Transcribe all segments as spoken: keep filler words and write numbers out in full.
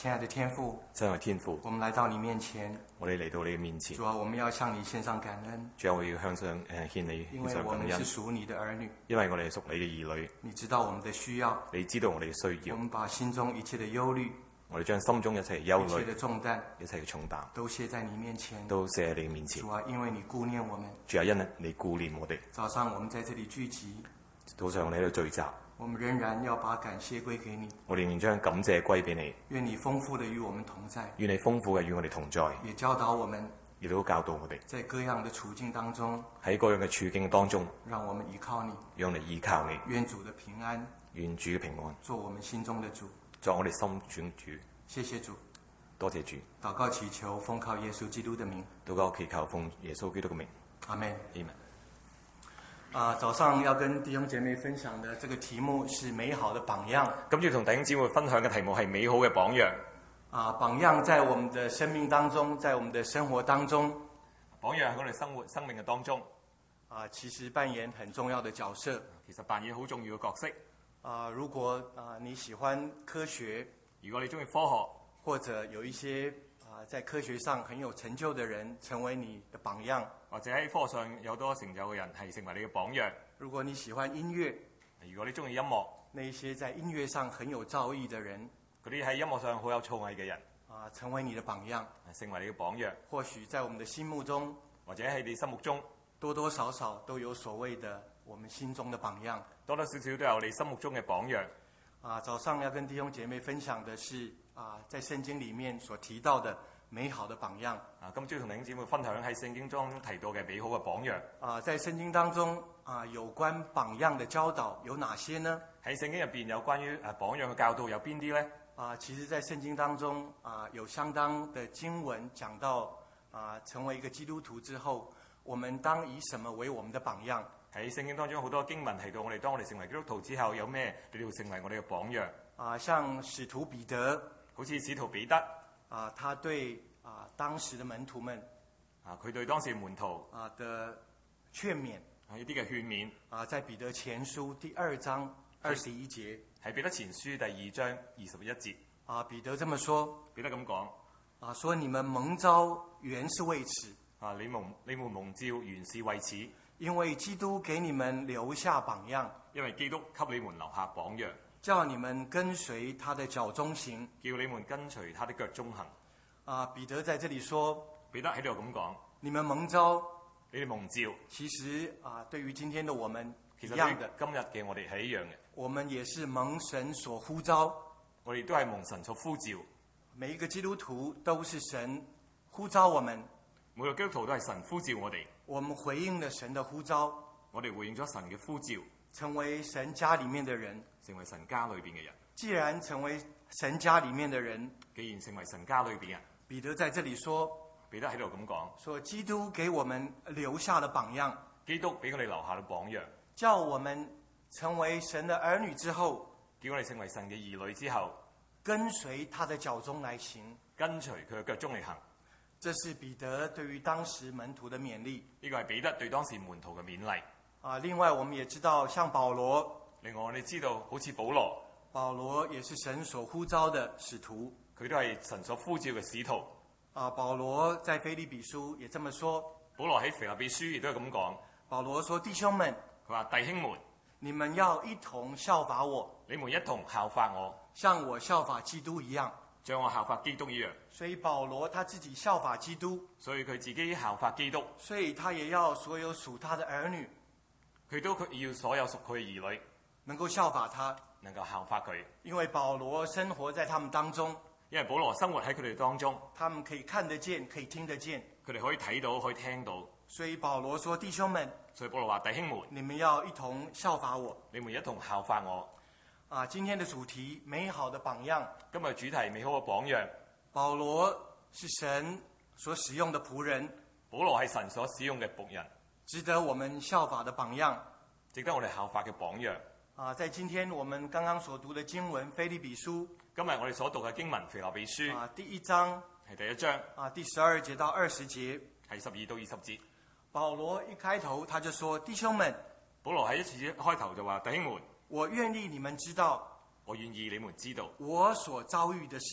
親愛的天父， 親愛的天父， 我們來到你面前， 我哋嚟到你嘅面前。 主啊，我們要向你獻上感恩。 主啊，我要向上誒獻你獻因為我上感恩， 們是屬你的兒女， 因為我哋係屬你嘅兒女。 你知道我們的需要， 你知道我哋嘅需要， 我們把心中一切的憂慮、 我哋將心中一切嘅憂一切慮、 的重擔一切嘅重擔都卸在你面前。 都卸喺你面前主。啊，因為你顧念我們， 主啊，因你顧念我哋， 早上我們在這裡聚集， 早上我哋喺度聚集， 我們仍然要把感謝歸給你。 我哋仍然將感謝歸俾你。 願你豐富的與我們同在， 願你豐富嘅與我哋同在， 也教導我們亦都教導我哋在各樣的處境當中， 喺各樣嘅處境當中， 讓我們依靠你， 讓我哋依靠你。 願主的平安願主嘅平安做我們心中的主。 作我哋心中主。 謝謝主， 多謝主。 禱告祈求，奉靠耶穌基督的名。 禱告祈求奉耶穌基督嘅名。 阿門。 阿門。 啊，早上要跟弟兄姐妹分享的這個題目是美好的榜樣。 今朝同弟兄姊妹分享嘅題目係美好嘅榜樣。 啊，榜樣在我們的生命當中，在我們的生活當中， 榜樣喺我哋生活生命嘅當中， 啊，其實扮演很重要的角色。 其實扮演好重要嘅角色。 啊，如果啊你喜歡科學， 如果你中意科學， 或者有一些啊在科學上很有成就的人成為你的榜樣， 或者喺科學上有多成就嘅人係成為你嘅榜樣。 如果你喜歡音樂， 如果你中意音樂， 那一些在音樂上很有造詣的人， 嗰啲喺音樂上好有造詣嘅人， 啊，成為你的榜樣， 成為你嘅榜樣。 或許在我們的心目中， 或者喺你心目中多多少少都有所謂的我們心中的榜樣， 多多少少都有你心目中嘅榜樣。 啊，早上要跟弟兄姐妹分享的是啊，在聖經裡面所提到的美好的榜樣。 啊，今朝同弟兄姊妹分享喺聖經中提到嘅美好嘅榜樣。 啊，在聖經當中啊，有關榜樣的教導有哪些呢？ 喺聖經入邊有關於誒榜樣嘅教導有邊啲呢？ 啊，其實在聖經當中啊，有相當的經文講到啊，成為一個基督徒之後，我們當以什麼為我們的榜樣？ 喺聖經當中好多經文提到，我哋當我哋成為基督徒之後，有咩你要成為我哋嘅榜樣？ 啊，像使徒彼得， 好似使徒彼得啊，他對啊當時的門徒們啊，佢對當時門徒啊的勸勉啊呢啲嘅勸勉啊，在彼得前書第二章二十一節， 喺彼得前書第二章二十一節啊，彼得這麼說， 彼得咁講啊，說你們蒙召原是為此啊，你蒙你們蒙召原是為此。 因為基督給你們留下榜樣， 因為基督給你們留下榜樣， 叫你們跟隨他的腳蹤行， 叫你們跟隨他的腳蹤行。 啊，彼得在這裡說， 彼得喺度咁講， 你們蒙召， 你哋蒙召， 其實啊，對於今天的我們一其實樣的， 今日嘅我哋係一樣嘅， 我們也是蒙神所呼召， 我哋都係蒙神所呼召。 每一個基督徒都是神呼召我們， 每個基督徒都係神呼召我哋， 我們回應了神的呼召， 我哋回應咗神嘅呼召， 成為神家裡面的人。 成為神家裏邊嘅人。 既然成為神家裡面的人， 既然成為神家裏邊嘅人， 彼得在這裡說， 彼得喺度咁講， 說基督給我們留下了榜樣， 基督俾我哋留下咗榜樣， 叫我們成為神的兒女之後， 叫我哋成為神嘅兒女之後， 跟隨他的腳蹤來行， 跟隨佢嘅腳蹤嚟行。 這是彼得對於當時門徒的勉勵。 呢個係彼得對當時門徒嘅勉勵。 啊，另外我們也知道，像保羅， 另外我哋知道，好似保羅， 保羅也是神所呼召的使徒， 佢都係神所呼召嘅使徒。 啊，保羅在腓立比書也這麼說。 保羅喺腓立比書亦都係咁講。 保羅說：弟兄們， 佢話弟兄們， 你們要一同效法我， 你們一同效法我， 像我效法基督一樣。 像我效法基督一樣。 所以保羅他自己效法基督， 所以佢自己效法基督， 所以他也要所有屬他的兒女， 佢都要所有屬佢嘅兒女能夠效法他， 能夠效法佢。 因為保羅生活在他們當中， 因為保羅生活喺佢哋當中， 他們可以看得見，可以聽得見， 佢哋可以睇到，可以聽到。 所以保羅說：弟兄們， 所以保羅話：弟兄們， 你們要一同效法我。 你們一同效法我。 啊，今天的主題美好的榜樣。 今日主題美好嘅榜樣。 保羅是神所使用的僕人， 保羅係神所使用嘅僕人， 值得我們效法的榜樣， 值得我哋效法嘅榜樣。 啊，在今天我們剛剛所讀的經文《腓立比書》， 今日我哋所讀嘅經文《腓立比書》 啊，第一章係第一章， 啊，第十二節到二十節， 係十二到二十節。 保羅一開頭他就說：弟兄們， 保羅喺一次開頭就話：弟兄們， 我願意你們知道， 我願意你們知道我所遭遇的事。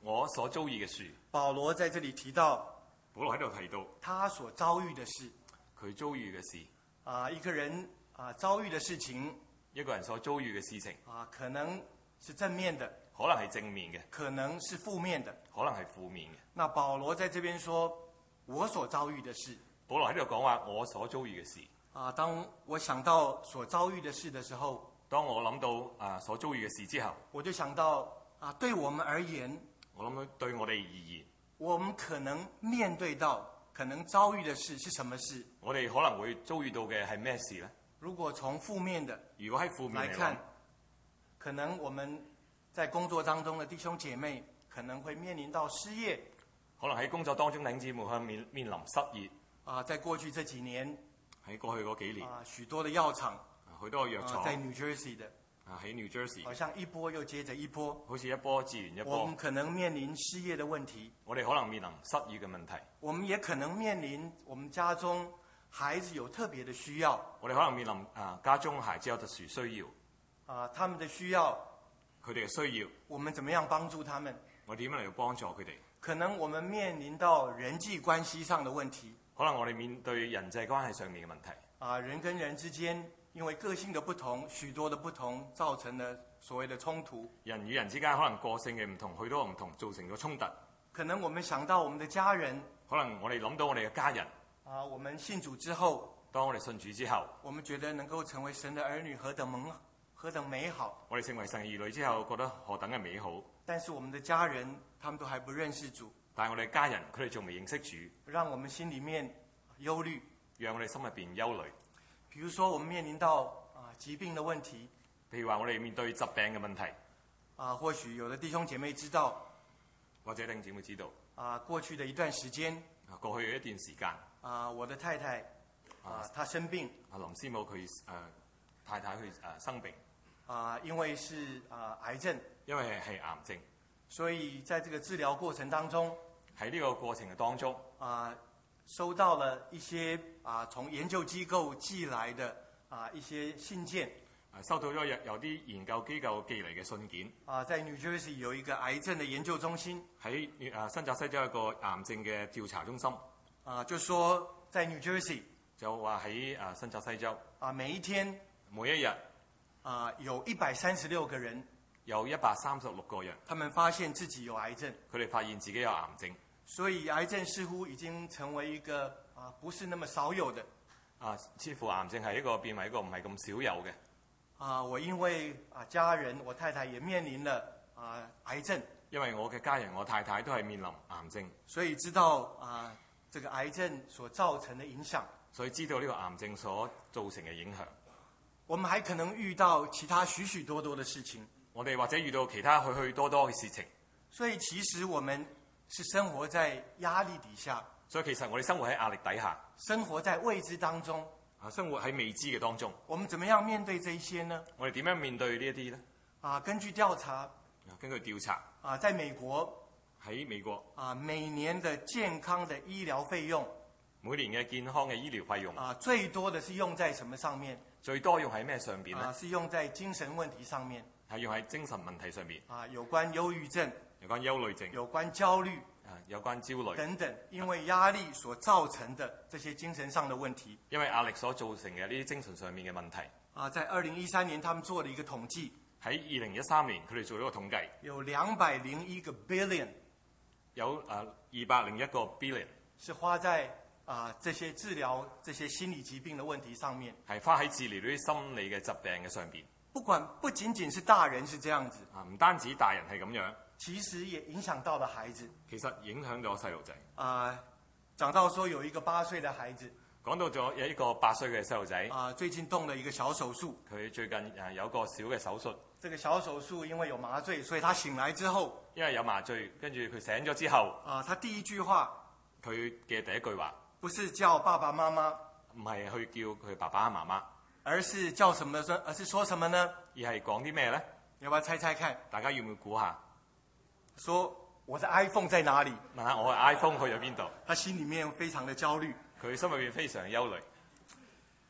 我所遭遇嘅事。 保羅在這裡提到， 保羅喺度提到他所遭遇的事。 佢遭遇嘅事。 啊，一個人啊遭遇的事情， 一個人所遭遇嘅事情啊，可能是正面的， 可能係正面嘅， 可能是負面的， 可能係負面嘅。 那保羅在這邊說，我所遭遇的事。 保羅喺度講話我所遭遇嘅事。 啊，當我想到所遭遇的事的時候， 當我諗到啊所遭遇嘅事之後， 我就想到啊，對我們而言， 我諗到對我哋而言， 我們可能面對到可能遭遇的事是什麼事？ 我哋可能會遭遇到嘅係咩事呢？ 如果從負面的如果喺負面嚟來看，可能我們在工作當中的弟兄姐妹可能會面臨到失業， 可能喺工作當中弟兄姊妹向面面臨失業。 啊，在過去這幾年， 喺過去嗰幾年， 啊，許多的藥廠， 許多藥廠， 啊，在 New Jersey 的， 啊喺 New Jersey， 好像一波又接着一波， 好似一波接完一波。 我們可能面臨失業的問題， 我哋可能面臨失業嘅問題。 我們也可能面臨我們家中孩子有特別的需要， 我哋可能面臨啊家中孩子有特殊需要， 啊，他們的需要， 佢哋嘅需要， 我們怎麼樣幫助他們？ 我點樣嚟到幫助佢哋？ 可能我們面臨到人際關係上的問題， 可能我哋面對人際關係上面嘅問題。 啊，人跟人之間因為個性的不同，許多的不同，造成了所謂的衝突。 人與人之間可能個性嘅唔同，許多唔同，造成咗衝突。 可能我們想到我們的家人， 可能我哋諗到我哋嘅家人。 啊，我們信主之後， 當我哋信主之後， 我們覺得能夠成為神的兒女何等蒙何等美好。 我哋成為神兒女之後，覺得何等嘅美好。 但是我們的家人，他們都還不認識主， 但係我哋家人佢哋仲未認識主， 讓我們心裡面憂慮， 讓我哋心入邊憂慮。 比如說我們面臨到啊疾病的問題， 譬如話我哋面對疾病嘅問題， 啊，或許有的弟兄姐妹知道， 或者弟兄姊妹知道， 啊，過去的一段時間， 啊過去嘅一段時間， 啊，我的太太，啊，她生病， 啊林師母佢誒、呃、太太去誒、呃、生病， 啊，因為是啊癌症， 因為係癌症， 所以在這個治療過程當中， 喺呢個過程嘅當中， 啊，收到了一些啊從研究機構寄來的啊一些信件， 啊收到咗有有啲研究機構寄嚟嘅信件， 啊，在 New Jersey 有一個癌症的研究中心， 喺誒新澤西州有一個癌症嘅調查中心， 啊，就說在 New Jersey 就話喺誒新澤西州， 啊每一天每一日啊有一百三十六個人， 有一百三十六個人， 他們發現自己有癌症， 佢哋發現自己有癌症， 所以癌症似乎已經成為一個啊不是那麼少有的。 啊，似乎癌症係一個變為一個唔係咁少有嘅。 啊，我因為啊家人，我太太也面臨了啊癌症， 因為我嘅家人，我太太都係面臨癌症， 所以知道啊這個癌症所造成的影響。 所以知道呢個癌症所造成嘅影響。 我們還可能遇到其他許許多多的事情。 我哋或者遇到其他許許多多嘅事情。 所以其實我們是生活在壓力底下。 所以其實我哋生活喺壓力底下， 生活在未知當中。 啊，生活喺未知嘅當中。 我們怎麼樣面對這一些呢？ 我哋點樣面對呢一啲呢？ 啊，根據調查， 根據調查， 啊，在美國， 喺美國， 啊，每年的健康的醫療費用， 每年嘅健康嘅醫療費用， 啊，最多的是用在什麼上面？ 最多用喺咩上邊呢？ 啊，是用在精神問題上面。 係用喺精神問題上面。 啊，有關憂鬱症， 有關憂慮症， 有關焦慮。 啊，有關焦慮等等，因為壓力所造成的這些精神上的問題， 因為壓力所造成嘅呢啲精神上面嘅問題。 啊，在二零一三年，他們做了一個統計， 喺二零一三年，佢哋做咗個統計， 有兩百零一個 billion， 有誒二百零一個 billion， 是花在啊這些治療這些心理疾病的問題上面， 係花喺治療呢啲心理嘅疾病嘅上邊。 不管不僅僅是大人是這樣子， 啊，唔單止大人係咁樣。 其實也影響到了孩子。 其實影響咗細路仔。 啊，講到說有一個八歲的孩子， 講到咗有一個八歲嘅細路仔。 啊，最近動了一個小手術。 佢最近誒有個小嘅手術。 這個小手術因為有麻醉，所以他醒來之後， 因為有麻醉，跟住佢醒咗之後， 啊，他第一句話，佢嘅第一句話， 不是叫爸爸媽媽， 唔係去叫佢爸爸媽媽， 而是叫什麼？而是說什麼呢？ 而係講啲咩咧？ 要不要猜猜看？ 大家要唔要估下？ 說我的 iPhone 在哪裡？ 問下我嘅 iPhone 去咗邊度？ 他心裡面非常的焦慮， 佢心裏面非常憂慮。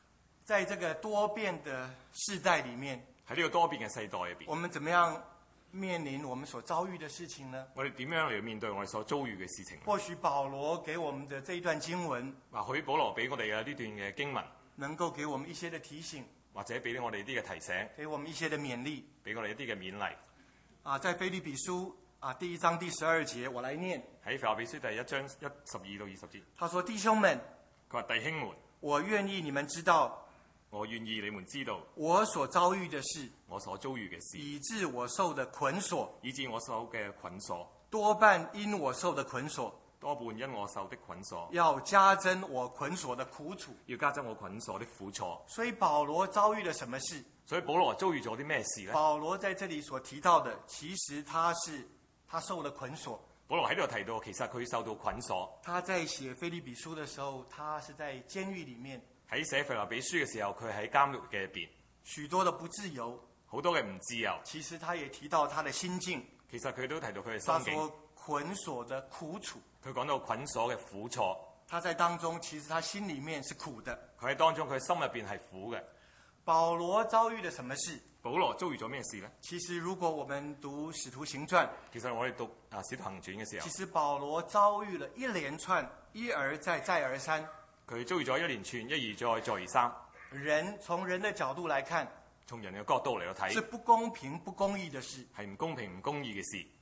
在這個多變的世代裡面， 喺呢個多變嘅世代入邊， 我們怎麼樣面臨我們所遭遇的事情呢？ 我哋點樣嚟面對我哋所遭遇嘅事情？ 或許保羅給我們的這一段經文， 或許保羅俾我哋嘅呢段嘅經文， 能夠給我們一些的提醒， 或者俾我哋啲嘅提醒， 給我們一些的勉勵， 俾我哋一啲嘅勉勵。 啊，在腓立比書啊第一章第十二節，我來念。 喺腓立比書第一章一十二到二十節， 他說：弟兄們， 佢話弟兄們， 我願意你們知道， 我願意你們知道我所遭遇的事， 我所遭遇嘅事， 以致我受的捆鎖， 以致我受嘅捆鎖， 多半因我受的捆鎖， 多半因我受的捆鎖， 要加增我捆鎖的苦楚， 要加增我捆鎖的苦楚。 所以保羅遭遇了什麼事？ 所以保羅遭遇咗啲咩事呢？ 保羅在這裡所提到的，其實他是他受了捆鎖。 保羅喺度提到，其實佢受到捆鎖。 他在寫腓立比書的時候，他是在監獄裡面。 喺寫腓立比書嘅時候，佢喺監獄嘅入邊， 許多的不自由， 好多嘅唔自由。 其實他也提到他的心境。 其實佢都提到佢嘅他心境。 說捆鎖的苦楚。 佢講到捆鎖嘅苦楚。 他在當中，其實他心裡面是苦的。 佢喺當中，佢心入邊係苦嘅。 保羅遭遇了什麼事？ 保羅遭遇咗咩事呢？ 其實如果我們讀《使徒行傳》， 其實我哋讀啊《使徒行傳》嘅時候， 其實保羅遭遇了一連串一而再再而三。 佢遭遇咗一連串一而再再而三。 人從人的角度來看， 從人嘅角度嚟到睇， 是不公平不公義的事， 係唔公平唔公義嘅事。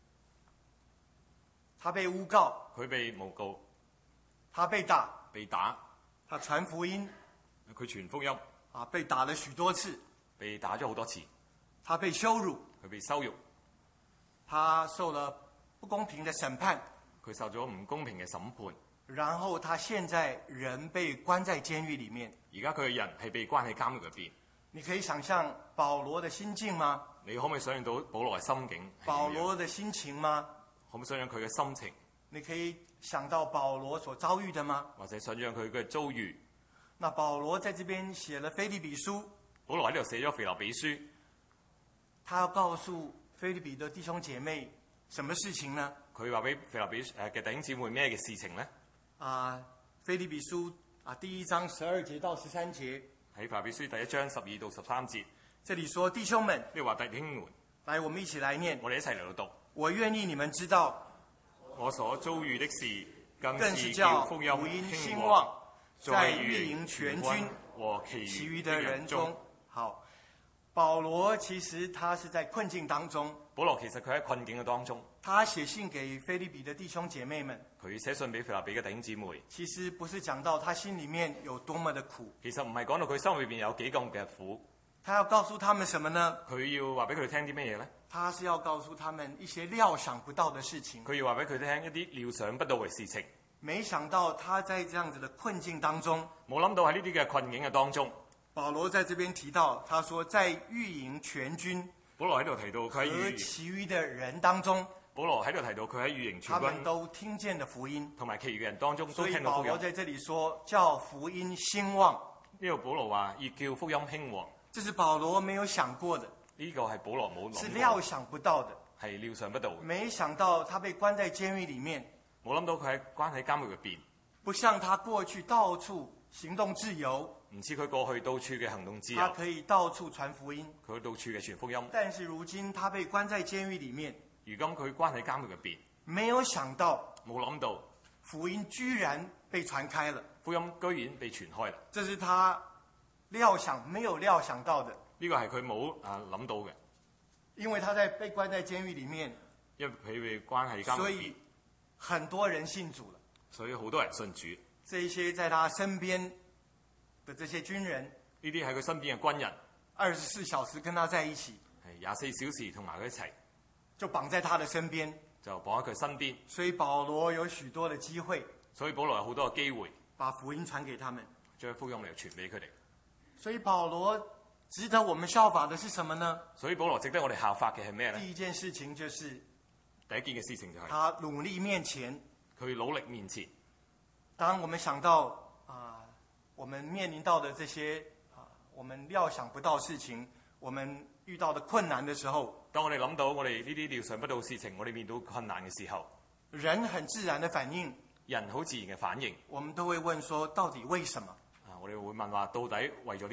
他被誣告， 佢被誣告， 他被打， 被打， 他傳福音， 佢傳福音， 啊，被打了許多次， 被打咗好多次， 他被羞辱， 佢被羞辱， 他受了不公平的審判， 佢受咗唔公平嘅審判， 然後他現在人被關在監獄裡面。 而家佢嘅人係被關喺監獄入邊。 你可以想象保羅的心境嗎？ 你可唔可以想象到保羅嘅心境？ 保羅的心情嗎？ 可唔可以想象佢嘅心情？ 你可以想到保羅所遭遇的嗎？ 或者想象佢嘅遭遇？ 那保羅在這邊寫了腓立比書， 保羅喺度寫咗腓立比書， 他要告訴腓立比的弟兄姐妹什麼事情呢？ 佢話俾腓立比誒嘅弟兄姊妹咩嘅事情呢？ 啊，腓立比書啊第一章十二節到十三節， 喺腓立比書第一章十二到十三節， 這裡說弟兄們， 呢話弟兄們， 來我們一起來念， 我哋一齊嚟到讀。 我願意你們知道， 我所遭遇的事，更更是是叫福音福音興興旺旺， 在御營全軍和其餘的人中。好，保羅其實他是在困境當中。 保羅其實佢喺困境嘅當中， 他寫信給腓立比的弟兄姐妹們， 佢寫信俾腓立比嘅弟兄姊妹。 其實不是講到他心裡面有多麼的苦， 其實唔係講到佢心裏邊有幾咁嘅苦， 他要告訴他們什麼呢？ 佢要話俾佢哋聽啲咩嘢呢？ 他是要告訴他們一些料想不到的事情。 佢要話俾佢聽一啲料想不到嘅事情。 沒想到他在這樣子的困境當中， 冇諗到喺呢啲嘅困境嘅當中， 保羅在這邊提到，他說在御營全軍保羅喺度提到佢喺和御其餘的人當中， 保羅喺度提到佢喺御營全他們軍都聽見了福音， 同埋其餘嘅人當中都所以聽到福音。 保羅在這裡說叫福音興旺。 呢個保羅話要叫福音興旺， 這是保羅沒有想過的， 呢個係保羅冇諗過， 是料想不到的。 係料想不到嘅。 沒想到他被關在監獄裡面， 冇諗到佢喺關喺監獄入邊， 不像他過去到處行動自由， 唔似佢過去到處嘅行動自由， 他可以到處傳福音。 佢到處嘅傳福音。 但是如今他被關在監獄裡面， 如今佢關喺監獄入邊， 沒有想到冇諗到福音居然被傳開了， 福音居然被傳開啦！ 這是他料想沒有料想到的。 呢個係佢冇啊諗到嘅， 因為他在被關在監獄裡面， 因為佢被關喺監獄入邊， 所以很多人信主了。 所以好多人信主。 這一些在他身邊的這些軍人， 呢啲喺佢身邊嘅軍人， 二十四小時跟他在一起， 係廿四小時同埋佢一齊， 就綁在他的身邊， 就綁喺佢身邊。 所以保羅有許多的機會， 所以保羅有好多嘅機會， 把福音傳給他們， 將福音嚟傳俾佢哋。 所以保羅值得我們效法的是什麼呢？ 所以保羅值得我哋效法嘅係咩呢？ 第一件事情就是第一件嘅事情就係他努力面前， 佢努力面前。 當我們想到啊，我們面臨到的這些啊，我們料想不到事情，我們遇到的困難的時候， 當我哋諗到我哋呢啲料想不到嘅事情，我哋面對困難嘅時候， 人很自然的反應， 人好自然嘅反應， 我們都會問說，到底為什麼？ 啊，我哋會問話到底為咗啲咩？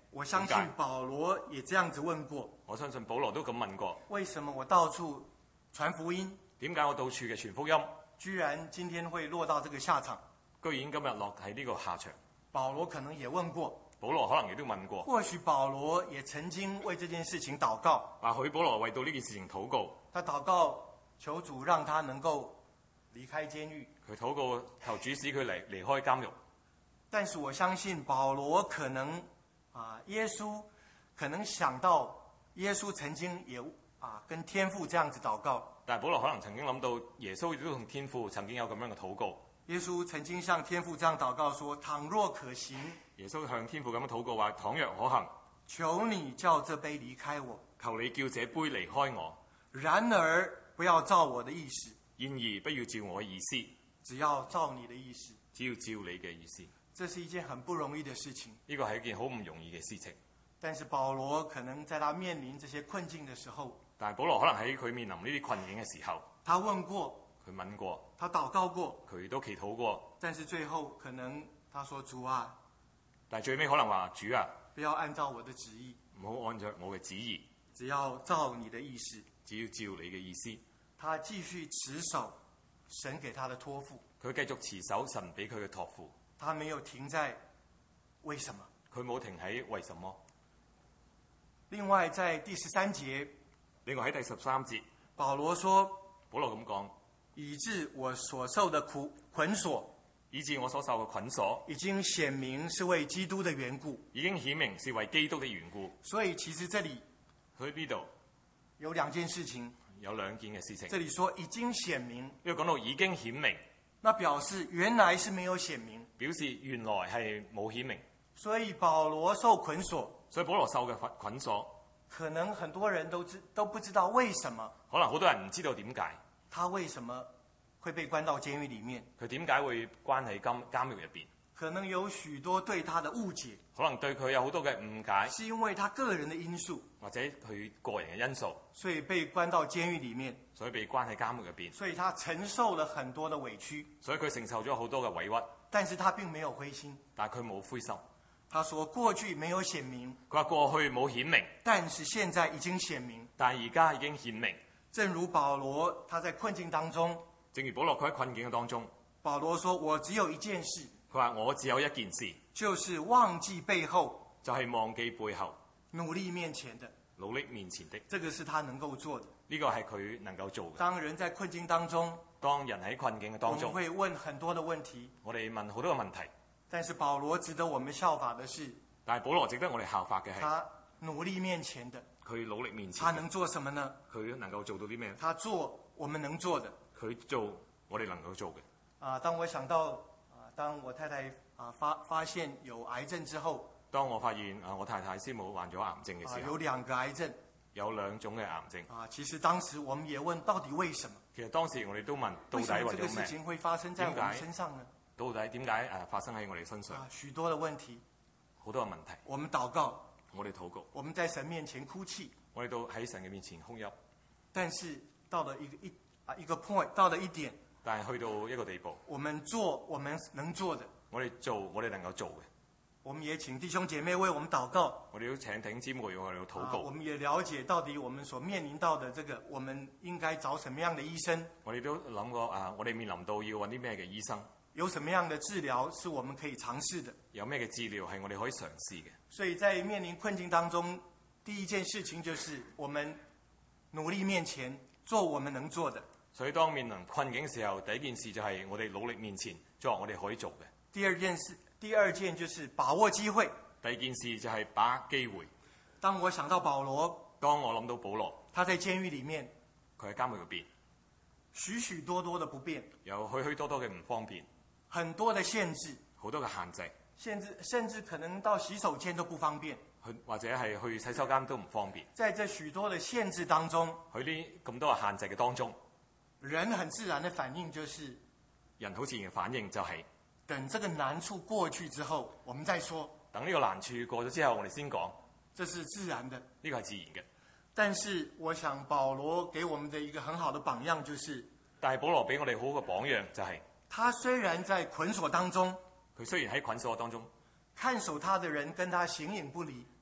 我相信保羅也這樣子問過。 我相信保羅都咁問過。 為什麼我到處傳福音？ 點解我到處嘅傳福音， 居然今天會落到這個下場？ 居然今日落喺呢個下場？ 保羅可能也問過。 保羅可能亦都問過。 或許保羅也曾經為這件事情禱告。 或許保羅為到呢件事情禱告。 他禱告求主讓他能夠離開監獄。 佢禱告求主使佢離離開監獄。 但是我相信保羅可能啊，耶穌可能想到耶穌曾經也啊跟天父這樣子禱告。 但係保羅可能曾經諗到耶穌亦都同天父曾經有咁樣嘅禱告。 耶穌曾經向天父這樣禱告說：倘若可行。 耶穌向天父咁樣禱告話：倘若可行， 求你叫這杯離開我。 求你叫這杯離開我。 然而不要照我的意思。 然而不要照我的意思， 只要照你的意思。 只要照你嘅意思。 這是一件很不容易的事情。 呢個係一件好唔容易嘅事情。 但是保羅可能在他面臨這些困境的時候， 但係保羅可能喺佢面臨呢啲困境嘅時候， 他問過， 佢問過， 他禱告過， 佢都祈禱過。 但是最後可能他說：主啊， 但係最尾可能話：主啊， 不要按照我的旨意， 唔好按照我嘅旨意， 只要照你的意思。 只要照你嘅意思。 他繼續持守神給他的託付， 佢繼續持守神俾佢嘅託付。 他沒有停在為什麼， 佢冇停喺為什麼。 另外在第十三節， 另外喺第十三節， 保羅說： 保羅咁講， 以致我所受的苦捆鎖， 以致我所受嘅捆鎖， 已經顯明是為基督的緣故， 已經顯明是為基督的緣故。 所以其實這裡佢呢度有兩件事情， 有兩件嘅事情。 這裡說已經顯明， 呢個講到已經顯明， 那表示原來是沒有顯明， 表示原來係冇顯明。 所以保羅受捆鎖， 所以保羅受嘅捆鎖， 可能很多人都知都不知道為什麼， 可能好多人唔知道點解， 他為什麼會被關到監獄裡面， 佢點解會關喺監監獄入邊。 可能有許多對他的誤解， 可能對佢有好多嘅誤解， 是因為他個人的因素， 或者佢個人嘅因素， 所以被關到監獄裡面， 所以被關喺監獄入邊， 所以他承受了很多的委屈， 所以佢承受咗好多嘅委屈， 但是他並沒有灰心， 但係佢冇灰心。 他說過去沒有顯明， 佢話過去冇顯明， 但是現在已經顯明， 但係而家已經顯明。 正如保羅他在困境當中， 正如保羅佢喺困境嘅當中， 保羅說：我只有一件事， 佢話我只有一件事， 就是忘記背後， 就係忘記背後， 努力面前的， 努力面前的。 這個是他能夠做的。 呢個係佢能夠做嘅。 當人在困境當中， 當人喺困境嘅當中， 我們會問很多的問題， 我哋問好多嘅問題。 但是保羅值得我們效法的是， 但係保羅值得我哋效法嘅係， 他努力面前的， 佢努力面前， 他能做什麼呢？ 佢能夠做到啲咩？ 他做我們能做的， 佢做我哋能夠做嘅。 啊，當我想到啊，當我太太啊發發現有癌症之後， 當我發現啊，我太太師母患咗癌症嘅時候， 啊，有兩個癌症， 有兩種嘅癌症。 啊，其實當時我們也問，到底為什麼？ 其實當時我哋都問，到底為什麼為咗咩？ 這個事情會發生在我們身上呢？ 到底點解誒發生喺我哋身上？ 啊，許多的問題， 好多嘅問題。 我們禱告， 我哋禱告， 我們在神面前哭泣， 我哋都喺神嘅面前哭泣。 但是到了一個一啊一個 point，到了一點， 但係去到一個地步， 我們做我們能做的， 我哋做我哋能夠做嘅。 我們也請弟兄姐妹為我們禱告。 我哋都請弟兄姊妹為我哋禱告。 啊，我們也了解到底我們所面臨到的這個，我們應該找什麼樣的醫生？ 我哋都諗過啊，我哋面臨到要揾啲咩嘅醫生？ 有什麼樣的治療是我們可以嘗試的？ 有咩嘅治療係我哋可以嘗試嘅？ 所以在面臨困境當中，第一件事情就是我們努力面前做我們能做的。 所以當面臨困境嘅時候，第一件事就係我哋努力面前做我哋可以做嘅。 第二件事，第二件就是把握機會。 第二件事就係把握機會。 當我想到保羅， 當我諗到保羅， 他在監獄裡面， 佢喺監獄入邊， 許許多多的不便， 有許許多多嘅唔方便， 很多的限制， 好多嘅限制， 甚至甚至可能到洗手間都不方便， 去或者係去洗手間都唔方便。 在這許多的限制當中， 喺呢咁多嘅限制嘅當中， 人很自然的反應就是， 人好自然嘅反應就係、是、 等這個難處過去之後，我們再說。 等呢個難處過咗之後，我哋先講。 這是自然的， 呢個係自然嘅。 但是我想保羅給我們的一個很好的榜樣就是， 但係保羅俾我哋好嘅榜樣就係、是， 他雖然在捆鎖當中， 佢雖然喺捆鎖當中， 看守他的人跟他形影不離，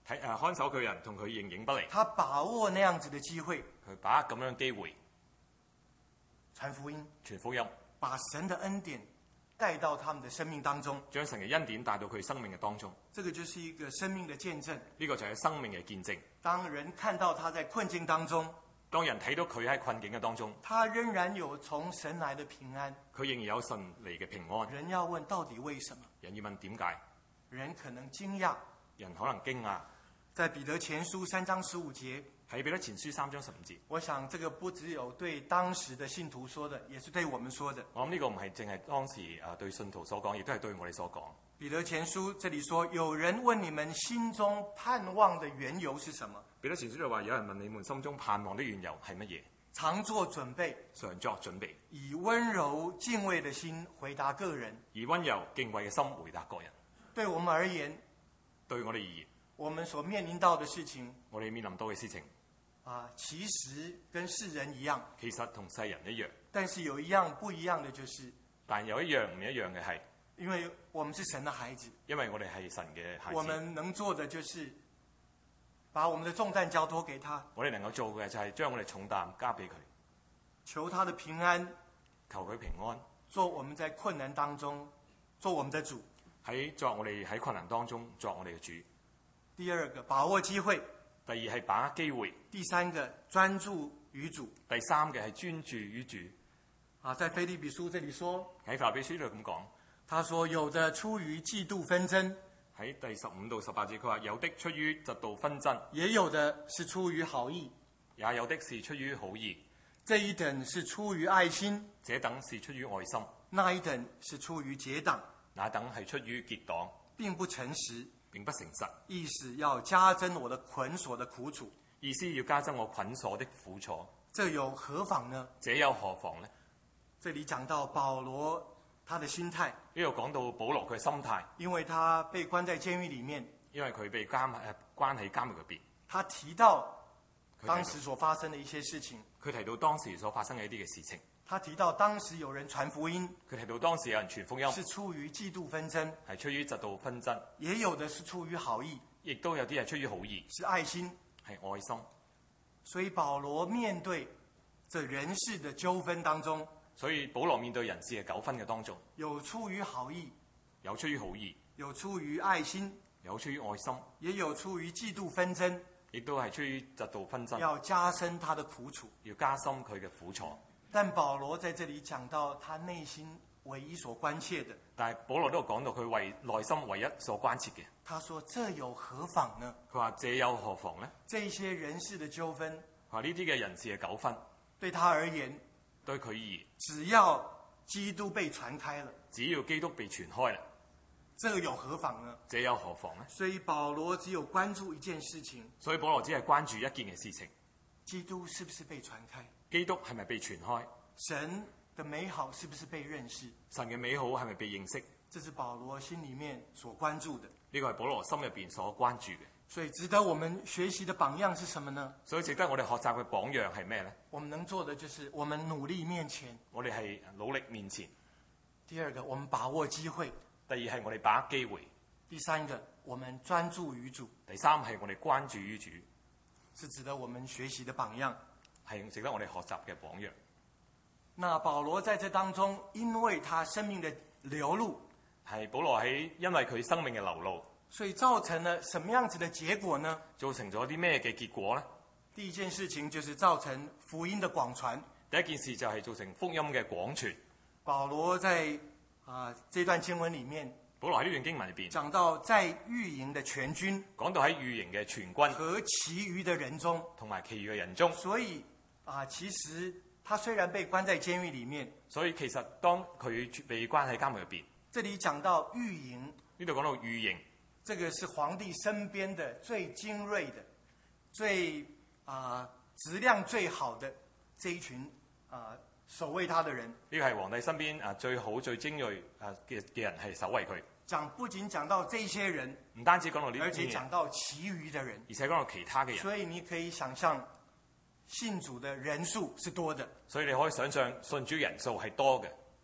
睇誒看守佢人同佢形影不離。 他把握那樣子的機會， 佢把握咁樣機會傳福音， 傳福音， 把神的恩典帶到他們的生命當中， 將神嘅恩典帶到佢生命嘅當中。 這個就是一個生命的見證。 呢個就係生命嘅見證。 當人看到他在困境當中， 當人睇到佢喺困境嘅當中， 他仍然有從神來的平安， 佢仍然有神嚟嘅平安。 人要問到底為什麼？ 人要問點解？ 人可能驚訝。 人可能驚訝。 在彼得前書三章十五節， 喺彼得前書三章十五節。 我想這個不只有對當時的信徒說的，也是對我們說的。 我諗呢個唔係淨係當時誒對信徒所講，亦都係對我哋所講。 彼得前書這裡說，有人問你們心中盼望的緣由是什麼？ 彼得前書就話，有人問你們心中盼望的緣由係乜嘢？ 常作準備， 常作準備， 以溫柔敬畏的心回答各人， 以溫柔敬畏嘅心回答各人。 對我們而言， 對我哋而言， 我們所面臨到的事情， 我哋面臨到嘅事情啊，其實跟世人一樣， 其實同世人一樣， 但是有一樣不一樣的就是， 但有一樣唔一樣嘅係， 因為我們是神的孩子， 因為我哋係神嘅孩子， 我們能做的就是把我們的重擔交託給他， 我哋能夠做嘅就係將我哋重擔交俾佢， 求他的平安， 求佢平安， 做我們在困難當中，做我們的主。 喺作我哋喺困難當中作我哋嘅主。 第二個，把握機會。 第二係把握機會。 第三個，專注於主。 第三嘅係專注於主。 啊，在腓立比書這裡說， 喺腓立比書度咁講， 他說有的出於嫉妒紛爭， 喺第十五到十八節佢話有的出於嫉妒紛爭， 也有的是出於好意， 也有的是出於好意。 這一等是出於愛心， 這等是出於愛心， 那一等是出於結黨， 那等係出於結黨， 並不誠實， 並不誠實， 意思要加增我的捆鎖的苦楚， 意思要加增我捆鎖的苦楚。 這又何妨呢？ 這又何妨呢？ 這裡講到保羅他的心態， 呢度講到保羅佢嘅心態， 因為他被關在監獄裡面， 因為佢被監誒關喺監獄入邊， 他提到當時所發生的一些事情， 佢提到當時所發生嘅一啲嘅事情， 他提到當時有人傳福音， 佢提到當時有人傳福音， 是出於嫉妒紛爭， 係出於嫉妒紛爭， 也有的是出於好意， 亦都有啲係出於好意， 是愛心， 係愛心。 所以保羅面對這人事的糾紛當中， 所以保羅面對人事嘅糾紛嘅當中， 有出於好意， 有出於好意， 有出於愛心， 有出於愛心， 也有出於嫉妒紛爭， 亦都係出於嫉妒紛爭， 要加深他的苦楚， 要加深佢嘅苦楚。 但保羅在這裡講到他內心唯一所關切的， 但係保羅都講到佢為內心唯一所關切嘅。 他說：這有何妨呢？ 佢話：這有何妨呢？ 這些人事的糾紛， 話呢啲嘅人事嘅糾紛， 對他而言， 對佢而言， 只要基督被傳開了， 只要基督被傳開啦， 這有何妨呢？ 這有何妨呢？ 所以保羅只有關注一件事情， 所以保羅只係關注一件嘅事情： 基督是不是被傳開？ 基督係咪被傳開？ 神的美好是不是被認識？ 神嘅美好係咪被認識？ 這是保羅心裡面所關注的。 呢個係保羅心入邊所關注嘅。 所以值得我們學習的榜樣是什麼呢？ 所以值得我哋學習嘅榜樣係咩呢？ 我們能做的就是我們努力面前。 我哋係努力面前。 第二個，我們把握機會。 第二係我哋把握機會。 第三個，我們專注於主。 第三係我哋關注於主， 是值得我們學習的榜樣， 係值得我哋學習嘅榜樣。 那保羅在這當中，因為他生命的流露， 係保羅喺因為佢生命嘅流露， 所以造成了什麼樣子的結果呢？ 造成咗啲咩嘅結果呢？ 第一件事情就是造成福音的廣傳。 第一件事就係造成福音嘅廣傳。 保羅在啊這段經文裡面， 保羅喺呢段經文裏邊講到在御營的全軍， 講到喺御營嘅全軍和其餘的人中， 同埋其餘嘅人中。 所以啊，其實他雖然被關在監獄裡面， 所以其實當佢被關喺監獄入邊， 這裡講到御營， 呢度講到御營， 這個是皇帝身邊的最精銳的、最啊質量最好的這一群啊守衛他的人。 呢個係皇帝身邊啊最好最精銳啊嘅嘅人係守衛佢。 講不僅講到這些人， 唔單止講到呢啲人， 而且講到其餘的人， 而且講到其他嘅人。 所以你可以想象信主的人數是多的。 所以你可以想象信主人數係多嘅。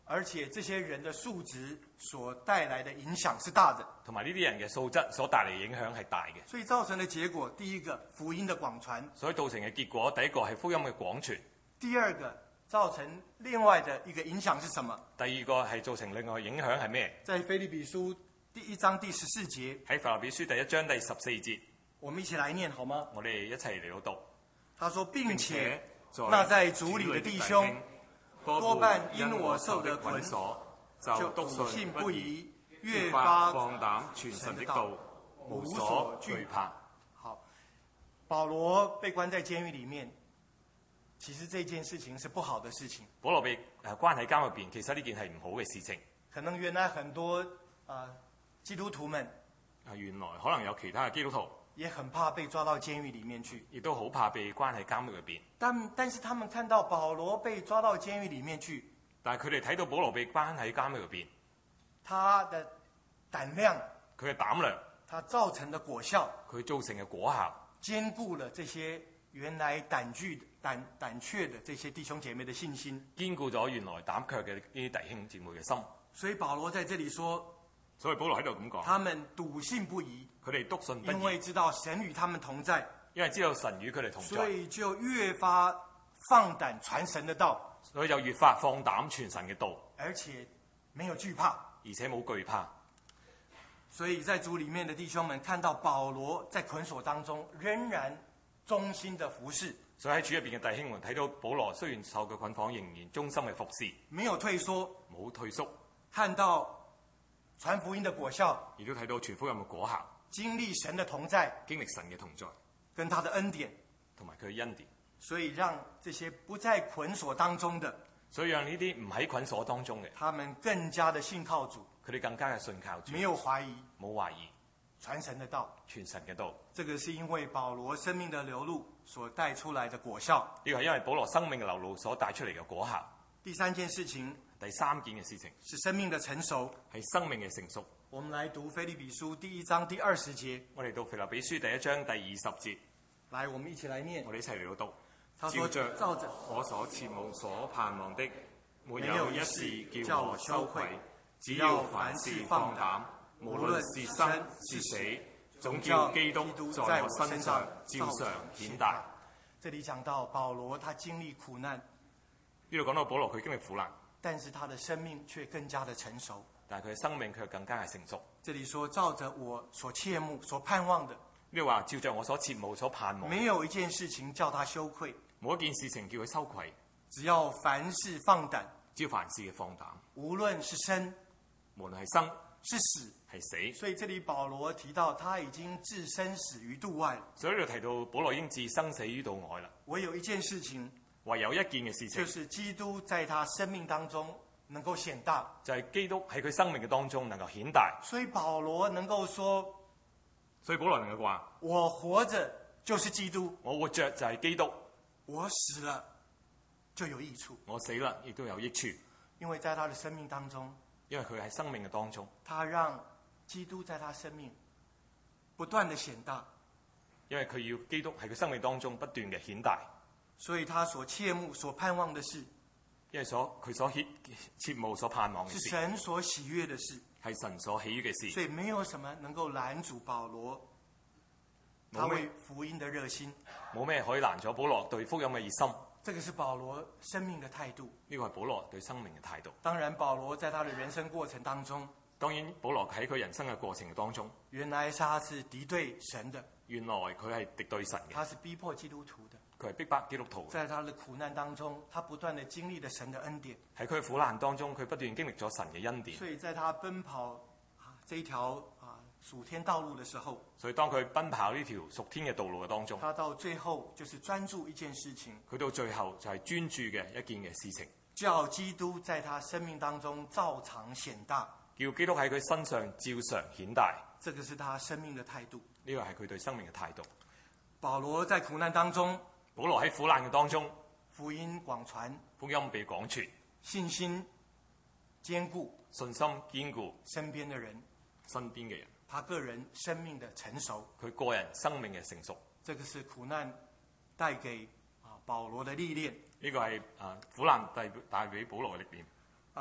而且這些人的素質所帶來的影響是大的， 同埋呢啲人嘅素質所帶嚟影響係大嘅。 所以造成的結果，第一個福音的廣傳， 所以造成嘅結果，第一個係福音嘅廣傳。 第二個造成另外的一個影響是什麼？ 第二個係造成另外嘅影響係咩？ 在腓立比書第一章第十四節， 喺腓立比書第一章第十四節， 我們一起來念好嗎？ 我哋一齊嚟到讀。 他說：並且在那在主裏的弟兄，多半因我受的捆鎖，就篤信不疑，越發放膽傳神的道，無所懼怕。 好，保羅被關在監獄裏面，其實這件事情是不好的事情。 保羅被誒關喺監入邊，其實呢件係唔好嘅事情。 可能原來很多啊、呃、基督徒們啊，原來可能有其他嘅基督徒也很怕被抓到監獄裏面去， 亦都好怕被關喺監獄入邊。 但但是他們看到保羅被抓到監獄裏面去， 但係佢哋睇到保羅被關喺監獄入邊， 他的膽量， 佢嘅膽量， 他造成的果效， 佢造成嘅果效， 兼顧了這些原來膽懼膽膽怯的這些弟兄姐妹的信心， 堅固咗原來膽怯嘅呢啲弟兄姊妹嘅心。 所以保羅在這裡說， 所以保羅喺度咁講， 他們篤信不疑， 佢哋篤信不疑， 因為知道神與他們同在， 因為知道神與佢哋同在， 所以就越發放膽傳神的道， 所以就越發放膽傳神嘅道， 而且沒有懼怕， 而且冇懼怕。 所以在主裡面的弟兄們看到保羅在捆鎖當中仍然忠心的服侍， 所以喺主入邊嘅弟兄們睇到保羅雖然受嘅捆綁，仍然忠心嘅服侍， 沒有退縮， 冇退縮， 看到傳福音的果效， 亦都睇到傳福音嘅果效， 經歷神的同在， 經歷神嘅同在， 跟他的恩典， 同埋佢嘅恩典， 所以讓這些不在捆鎖當中的， 所以讓呢啲唔喺捆鎖當中嘅， 他們更加的信靠主， 佢哋更加嘅信靠主， 沒有懷疑， 冇懷疑， 傳神的道， 傳神嘅道。 這個是因為保羅生命的流露所帶出來的果效。 呢個係因為保羅生命嘅流露所帶出嚟嘅果效。 第三件事情， 第三件嘅事情是生命的成熟， 係生命嘅成熟。 我們來讀腓立比書第一章第二十節。 我哋到腓立比書第一章第二十節， 來，我們一起來念。 我哋一齊嚟到讀。 他說：照着我所切慕所盼望的，沒沒有一事叫我羞愧，只要凡事放膽，無論是生是死，總叫基督在我身上照常顯大。這裡講到保羅，他經歷苦難， 呢度講到保羅佢經歷苦難， 但是他的生命卻更加的成熟。 但係佢嘅生命卻更加係成熟。 這裡說照着我所切慕所盼望的， 呢度話照着我所切慕所盼望， 沒有一件事情叫他羞愧， 冇一件事情叫佢羞愧， 只要凡事放膽， 只要凡事嘅放膽， 無論是生， 無論係生是死， 係死。 所以這裡保羅提到他已經置生死於度外了。 所以呢度提到保羅已經置生死於度外啦。 唯有一件事情， 唯有一件嘅事情， 就是基督在他生命當中能夠顯大， 就係基督喺佢生命嘅當中能夠顯大。 所以保羅能夠說， 所以保羅能夠話： 我活着就是基督， 我活着就係基督， 我死了就有益處。 我死啦亦都有益處， 因為在他的生命當中， 因為佢喺生命嘅當中， 他讓基督在他生命不斷的顯大， 因為佢要基督喺佢生命當中不斷嘅顯大， 所以他所切慕所盼望的事， 因為所佢所切切慕所盼望嘅是事， 神所喜悅的事， 係神所喜悅嘅事， 所以沒有什麼能夠攔阻保羅他為福音的熱心。 冇咩可以攔阻保羅對福音嘅熱心。 這個是保羅生命的態度。 呢個係保羅對生命嘅態度。 當然，保羅在他的人生過程當中， 當然保羅喺佢人生嘅過程當中， 原來他是敵對神的， 原來佢係敵對神嘅， 他是逼迫基督徒的， 佢係逼迫基督徒。 在他的苦難當中，他不斷地經歷了神的恩典。 喺佢嘅苦難當中，佢不斷經歷咗神嘅恩典。 所以在他奔跑啊這一條啊屬天道路的時候， 所以當佢奔跑呢條屬天嘅道路嘅當中， 他到最後就是專注一件事情， 佢到最後就係專注嘅一件嘅事情， 叫基督在他生命當中照常顯大， 叫基督喺佢身上照常顯大。 這個是他生命的態度。 呢個係佢對生命嘅態度。 保羅在苦難當中， 保羅喺苦難嘅當中， 福音廣傳， 福音被廣傳， 信心堅固， 信心堅固， 身邊的人， 身邊嘅人， 他個人生命的成熟， 佢個人生命嘅成熟。 這個是苦難帶給啊保羅的歷練。 呢個係啊苦難帶帶俾保羅嘅歷練。 啊，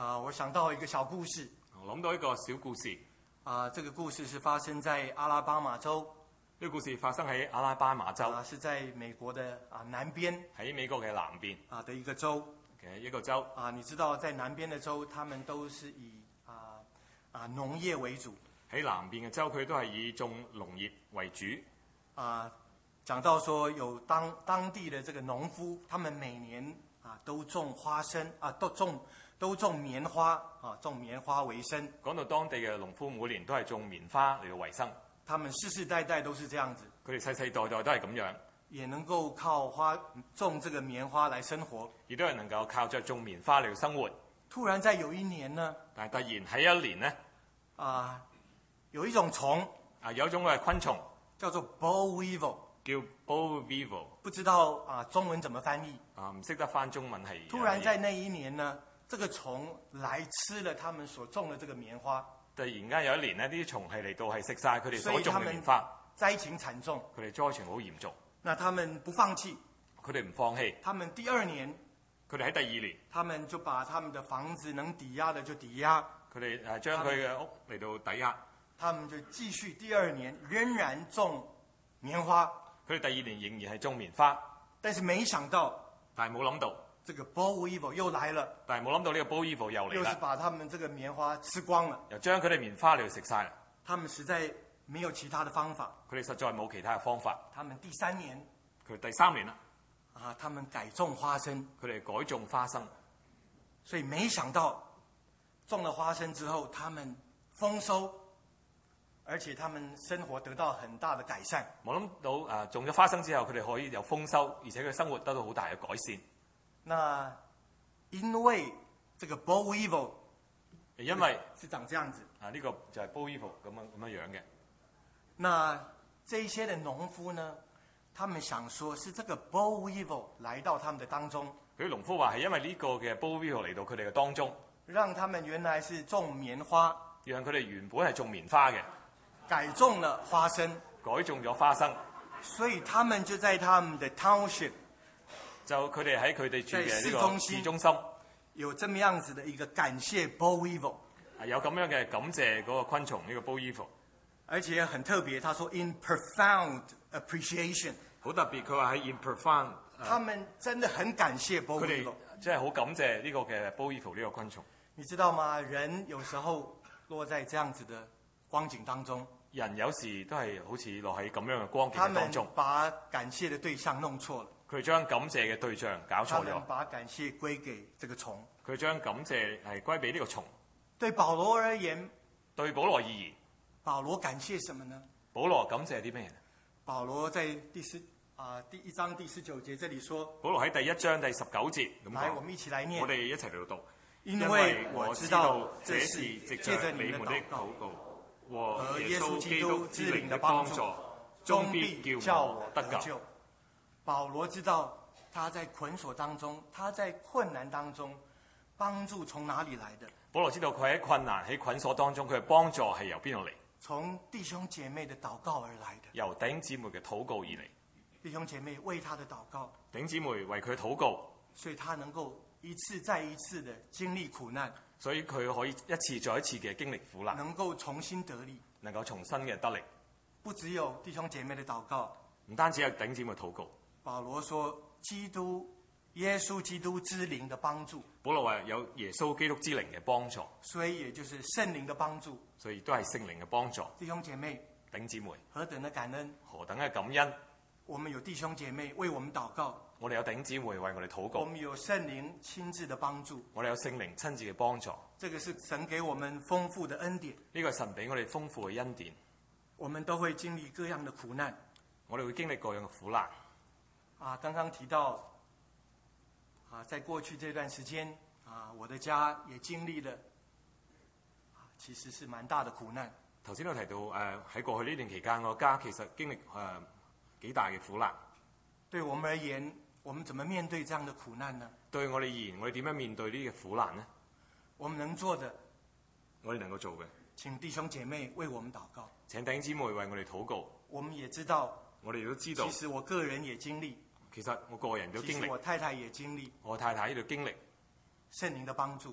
啊，我想到一個小故事。 我諗到一個小故事。 啊，這個故事是發生在阿拉巴馬州。 呢個故事發生喺阿拉巴馬州。 啊，是在美國的啊南邊。 喺美國嘅南邊。 啊的一個州。 嘅一個州。啊， 你知道在南邊的州，他們都是以啊啊農業為主。喺南邊嘅州，佢都係以種農業為主。 啊，講到說有當當地的這個農夫，他們每年啊都種花生啊，都種都種棉花啊，種棉花為生。 講到當地嘅農夫，每年都係種棉花嚟到維生。 他們世世代代都是這樣子。 佢哋世世代代都係咁樣。 也能夠靠花種這個棉花來生活。 亦都係能夠靠着種棉花嚟生活。 突然在有一年呢， 但係突然喺一年呢， 啊，有一種蟲啊，有一種嘅昆蟲叫做 boll weevil， 叫 boll weevil， 不知道啊中文怎麼翻譯啊，唔識得翻中文係。 突然在那一年呢，這個蟲來吃了他們所種的這個棉花。 突然間有一年呢，呢啲蟲係嚟到係食晒佢哋所種嘅棉花， 災情慘重， 佢哋災情好嚴重。 那他們不放棄， 佢哋唔放棄。 他們第二年， 佢哋喺第二年， 他們就把他們的房子能抵押的就抵押， 佢哋誒將佢嘅屋嚟到抵押， 他們就繼續第二年仍然種棉花。 佢哋第二年仍然係種棉花， 但是沒想到， 但係冇諗到， 這個 boll weevil 又來了， 但係冇諗到呢個 boll weevil 又嚟啦， 又是把他們這個棉花吃光了， 又將佢哋棉花嚟食晒啦。 他們實在沒有其他的方法， 佢哋實在冇其他嘅方法。 他們第三年， 佢第三年啦， 啊，他們改種花生， 佢哋改種花生， 所以沒想到種了花生之後，他們豐收，而且他們生活得到很大的改善。 冇諗到誒、啊，種咗花生之後，佢哋可以有豐收，而且佢生活得到好大嘅改善。 那因為這個 boll weevil， 因為是長這樣子啊，呢、這個就係 boll weevil 咁樣咁樣樣嘅。 那這一些的農夫呢，他們想說是這個 boll weevil 來到他們的當中。 佢啲農夫話係因為呢個嘅 boll weevil 嚟到佢哋嘅當中， 讓他們原來是種棉花， 讓佢哋原本係種棉花嘅， 改種了花生， 改種咗花生， 所以他們就在他們的 township， 就佢哋喺佢哋住嘅呢個市中心， 有這麼樣子的一個感謝 boll weevil， 有咁樣嘅感謝嗰個昆蟲呢、這個 boll weevil， 而且很特別，他說 in profound appreciation， 好特別，佢話喺 in profound， 他們真的很感謝 boll weevil， 佢哋真係好感謝呢個嘅 boll weevil 呢個昆蟲。 你知道嗎？人有時候落在這樣子的光景當中， 人有時都係好似落喺咁樣嘅光景當中， 他們把感謝的對象弄錯了， 佢哋將感謝嘅對象搞錯咗， 他們把感謝歸給這個蟲， 佢將感謝係歸俾呢個蟲。 對保羅而言， 對保羅而言， 保羅感謝什麼呢？ 保羅感謝啲咩人？ 保羅在第十啊、呃、第一章第十九節這裡說， 保羅喺第一章第十九節咁講， 來，我們一起來念， 我哋一齊嚟到讀。 因為我知道這是藉着你們的禱告和耶穌基督之靈的幫助，終必叫我得救。 保羅知道他在捆鎖當中，他在困難當中，幫助從哪裡來的？ 保羅知道佢喺困難喺捆鎖當中，佢嘅幫助係由邊度嚟？ 從弟兄姐妹的禱告而來的。 由弟兄姊妹嘅禱告而嚟。 弟兄姐妹為他的禱告， 弟兄姊妹為佢禱告， 所以他能夠一次再一次的經歷苦難， 所以佢可以一次再一次嘅經歷苦難， 能夠重新得力， 能夠重新嘅得力。 不只有弟兄姐妹的禱告， 唔單止有弟兄姊妹禱告。 保羅說，基督耶穌基督之靈的幫助。 保羅話有耶穌基督之靈嘅幫助， 所以也就是聖靈的幫助， 所以都係聖靈嘅幫助。 弟兄姐妹， 弟兄姊妹， 何等的感恩， 何等嘅感恩！ 我們有弟兄姐妹為我們禱告， 我哋有弟兄姊妹為我哋禱告， 我們有聖靈親自的幫助， 我哋有聖靈親自嘅幫助。 這個是神給我們豐富的恩典， 呢個係神俾我哋豐富嘅恩典。 我們都會經歷各樣的苦難， 我哋會經歷各樣嘅苦難。 啊，剛剛提到，啊，在過去這段時間，啊，我的家也經歷了，啊，其實是蠻大的苦難。 頭先都提到，誒、呃、喺過去呢段期間，我家其實經歷誒、呃、幾大嘅苦難。 對我們而言，我們怎麼面對這樣的苦難呢？ 對我哋而言，我哋點樣面對呢個苦難呢？ 我們能做的， 我哋能夠做嘅， 請弟兄姐妹為我們禱告。 請弟兄姊妹為我哋禱告。 我們也知道， 我哋都知道， 其實我個人也經歷。 其實我個人都經歷， 其實我太太也經歷， 我太太呢度經歷聖靈的幫助，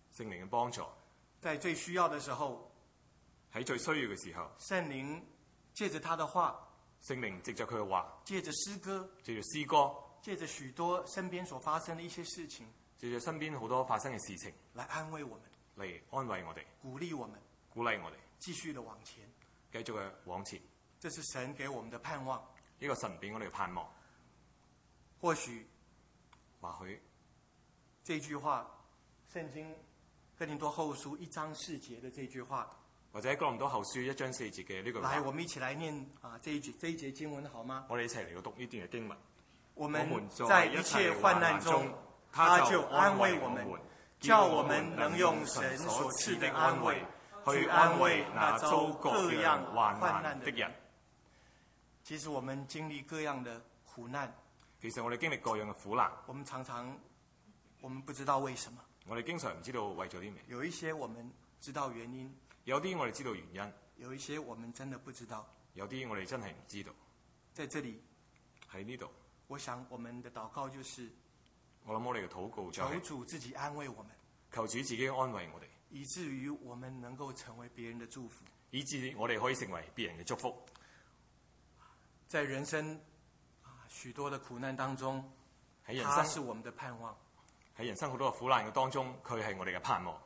聖靈嘅幫助， 在最需要的時候， 喺最需要嘅時候， 聖靈借着他的話， 聖靈藉着佢嘅話， 借着詩歌， 藉着詩歌， 借着許多身邊所發生的一些事情， 藉着身邊好多發生嘅事情， 來安慰我們， 嚟安慰我哋， 鼓勵我們， 鼓勵我哋， 繼續的往前， 繼續嘅往前。 這是神給我們的盼望。 呢個神俾我哋嘅盼望。 或許， 或許這句話，聖經哥林多後書一章四節的這句話， 或者哥林多後書一章四節嘅呢句話。 來，我們一起來念啊這一節這一節經文好嗎？ 我哋一齊嚟到讀呢段嘅經文。 我們在一切患難中，他就安慰我們，叫我們能用神所賜的安慰去安慰那遭各樣患難的人。其實我們經歷各樣的苦難， 其實我哋經歷各樣嘅苦難， 我們常常我們不知道為什麼， 我哋經常唔知道為咗啲咩。 有一些我們知道原因， 有啲我哋知道原因， 有一些我們真的不知道， 有啲我哋真係唔知道。 在這裡， 喺呢度， 我想我們的禱告就是， 我諗我哋嘅禱告就係求主自己安慰我們， 求主自己安慰我哋， 以至於我們能夠成為別人的祝福， 以致我哋可以成為別人嘅祝福。 在人生啊許多的苦難當中， 喺人他是生我們的盼望。 喺人生好多嘅苦難嘅當中，佢係我哋嘅盼望。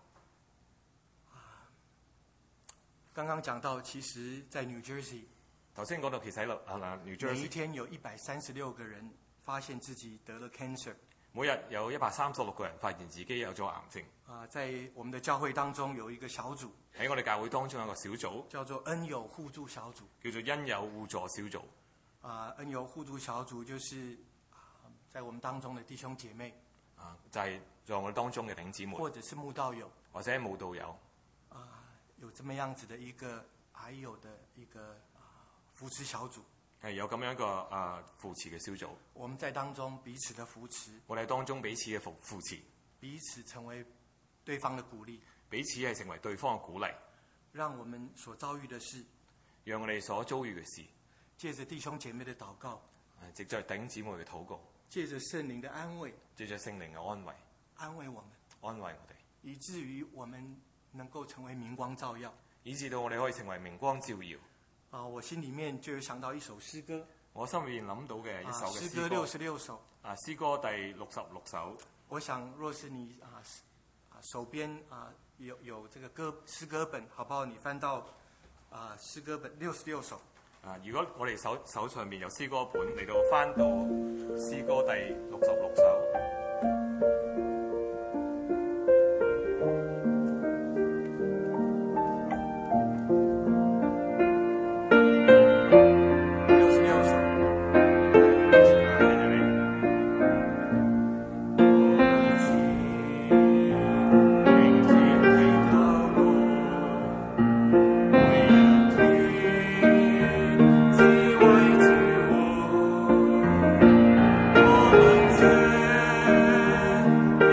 剛剛講到，其實在 New Jersey， 頭先講到其實喺啊 New Jersey， 每一天有一百三十六個人發現自己得了 cancer。 每日有一百三十六個人發現自己有咗癌症。 啊，在我們的教會當中有一個小組， 喺我哋教會當中有一個小組， 叫做恩友互助小組。 叫做恩友互助小組。 啊，恩友互助小組就是在我們當中的弟兄姐妹， 啊，就係在我哋當中嘅弟兄姊妹， 或者是慕道友， 或者慕道友， 啊，有這麼樣子的一個癌友的一個啊扶持小組。 係有咁樣一個啊扶持嘅小組。 我們在當中彼此的扶持， 我哋喺當中彼此嘅扶扶持， 彼此成為對方的鼓勵， 彼此係成為對方嘅鼓勵， 讓我們所遭遇的事， 讓我哋所遭遇嘅事， 借着弟兄姐妹的禱告， 藉着弟兄姊妹嘅禱告， 借着聖靈的安慰， 藉着聖靈嘅安慰， 安慰我們， 安慰我哋， 以至於我們能夠成為明光照耀， 以至到我哋可以成為明光照耀。 啊，我心裡面就有想到一首詩歌， 我心裏面諗到嘅一首嘅詩歌六十六首， 啊，詩歌第六十六首。 我想若是你啊啊手邊啊有有這個歌詩歌本，好不好？你翻到啊詩歌本六十六首。 啊，如果我哋手手上面有詩歌本，嚟到翻到詩歌第六十六首。 我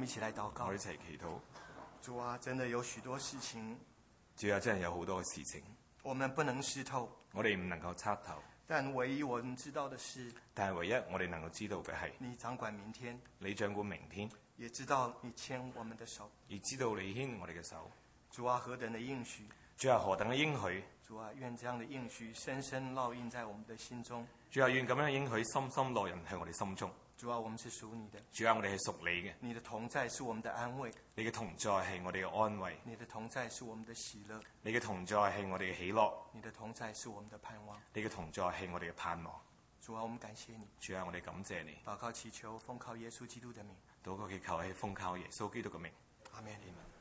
一起來禱告。 我哋一齊祈禱。 主啊，真的有許多事情， 主啊，真係有好多嘅事情， 我們不能識透， 我哋唔能夠測透。 但唯一我們知道的是， 但係唯一我哋能夠知道嘅係， 你掌管明天， 你掌管明天， 也知道你牽我們的手， 亦知道你牽我哋嘅手。 主啊，何等的應許！ 主啊，何等嘅應許！ 主啊，願這樣的應許深深烙印在我們的心中。 主啊，願咁樣嘅應許深深烙印喺我哋心中。 主啊，我們是屬你的。 主啊，我哋係屬你嘅。 你的同在是我們的安慰。 你嘅同在係我哋嘅安慰。 你的同在是我們的喜樂。 你嘅同在係我哋嘅喜樂。 你的同在是我們的盼望。 你嘅同在係我哋嘅盼望。 主啊，我們感謝你。 主啊，我哋感謝你。 禱告祈求，奉靠耶穌基督的名。 禱告祈求係奉靠耶穌基督嘅名。 阿門。 阿門。